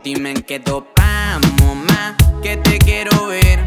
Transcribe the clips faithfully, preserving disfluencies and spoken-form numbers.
Dime en qué topamos más, que te quiero ver.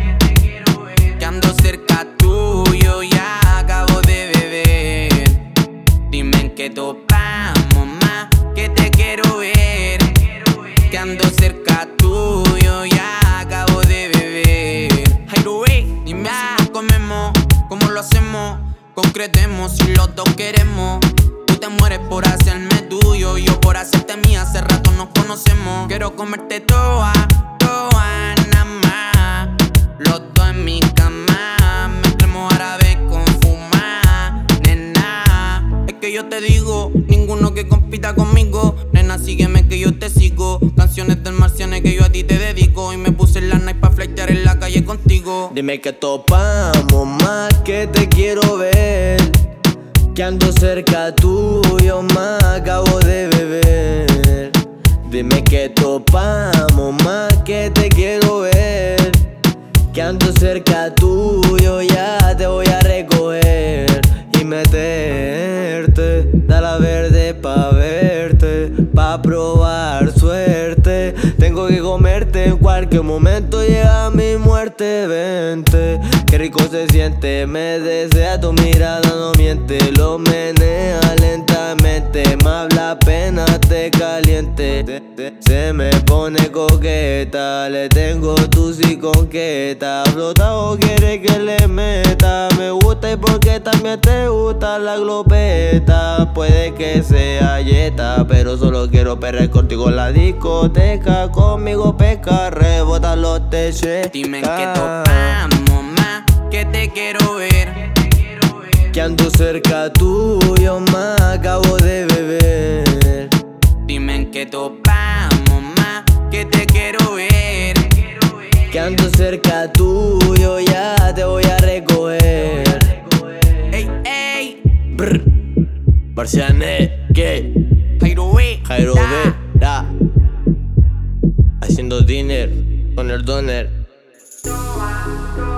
Que ando cerca tuyo, ya acabo de beber. Dime en qué topamos más, que te quiero ver. Que ando cerca tuyo, ya acabo de beber. Jairo, dime si nos comemos, cómo lo hacemos. Concretemos si los dos queremos. Tú te mueres por hacerme tuyo, yo por hacerte mía. Hace rato nos conocemos. Quiero comerte toda, toda, nada más. Los dos en mi cama, mezclemos árabe con fumar, nena. Es que yo te digo, ninguno que compita conmigo. Nena, sígueme que yo te sigo. Canciones del marciano que yo a ti te dedico. Y me puse en la night pa' flectear en la calle contigo. Dime que topamos más, que te quiero ver. Que ando cerca tuyo, más acabo de beber. Dime que topamos más, que te quiero ver. Que ando cerca tuyo, ya te voy a recoger y meterte. Da la verde pa' verte, pa' probar suerte. Tengo que comerte, en cualquier momento llega mi muerte. Vente, qué rico se siente, me desea tu mirada, no miente. Lo menea lentamente, me habla apenas te caliente. Se me pone coqueta, le tengo tu sí conqueta. Flotado quiere que le meta, me gusta y porque también te gusta la glopeta. Puede que sea yeta, pero solo quiero perrear contigo en la discoteca. Conmigo pesca, rebota los teches. Dime en qué topamos más, que te quiero ver. Que ando cerca tuyo, más acabo de beber. Dime en qué topamos más, que te quiero ver. Que ando cerca tuyo, ya te voy a recoger. Ey, ey, Brr. Marciané, ¿qué? Jairo B, Jairo da. B, da. Haciendo dinner con el doner.